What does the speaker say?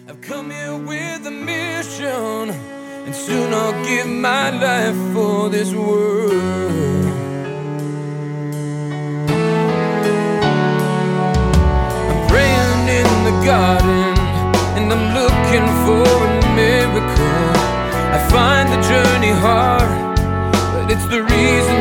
I've come here with a mission, and soon I'll give my life for this world. I'm praying in the garden, and I'm looking for a miracle. I find the journey hard, but it's the reason